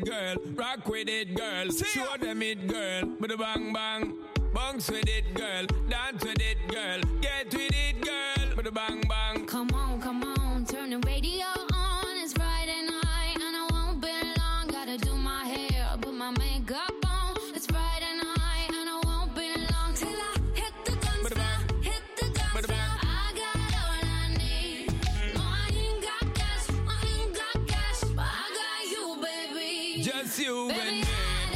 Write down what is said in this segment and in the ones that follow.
it, girl. Rock with it, girl. Show them it, girl. With a bang bang. Bounce with it, girl. Dance with it, girl. Get with it, girl. With a bang bang. Come on, turn the radio on. It's Friday night and I won't be long. Gotta do my hair, put my makeup on. It's Friday night and I won't be long till I hit the dance floor, hit the dance floor. I got all I need. No, I ain't got cash, but I got you, baby. Just you baby, and me.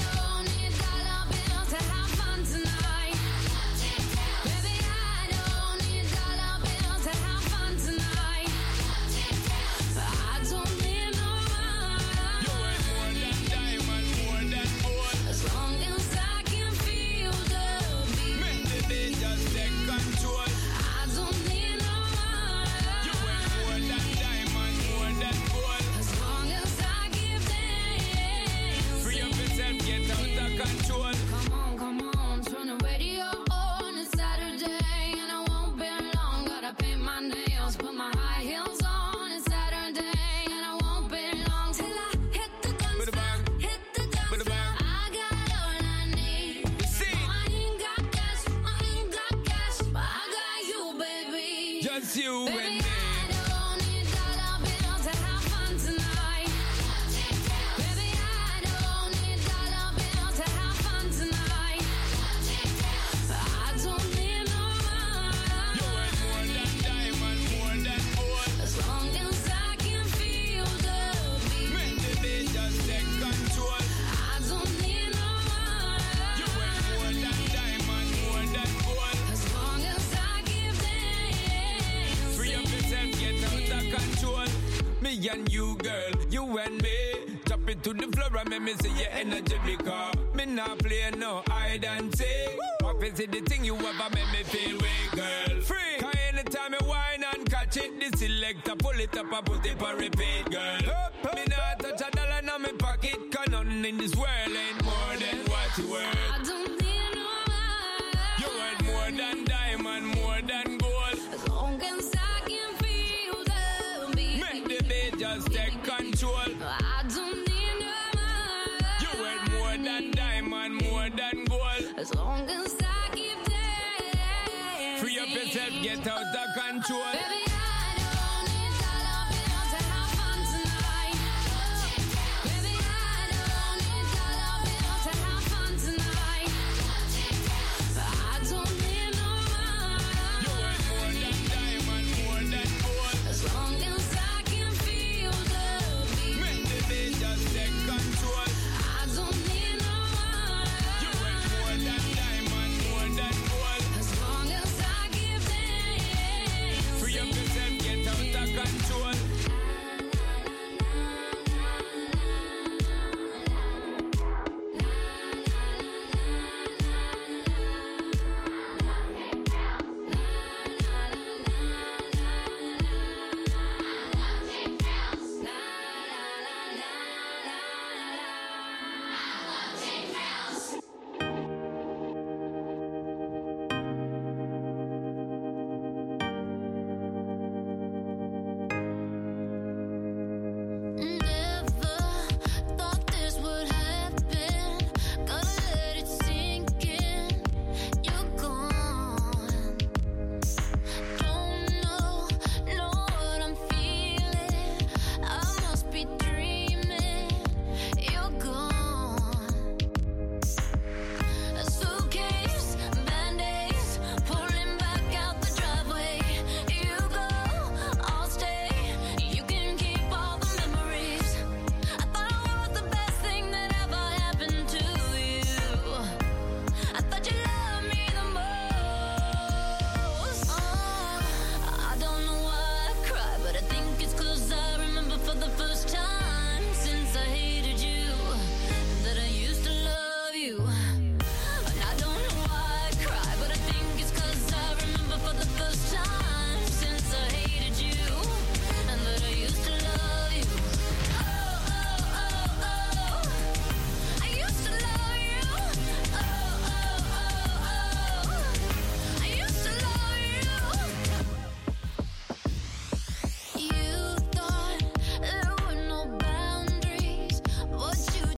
And you, girl, you and me, drop it to the floor and make me see your energy because me not play no hide and seek. What is it the thing you ever make me feel way, girl? Free. Cause anytime I whine and catch it, the selector pull it up and put it for repeat, girl. Me not touch a dollar in my pocket, cause nothing in this world ain't more than what you worth. I don't need no money. You worth more than diamond, more than gold. As long as I can feel the beat. Make the beat just take control. I don't need no money. You worth more than diamond, more than gold. As long as I keep dancing. Free up yourself, get out of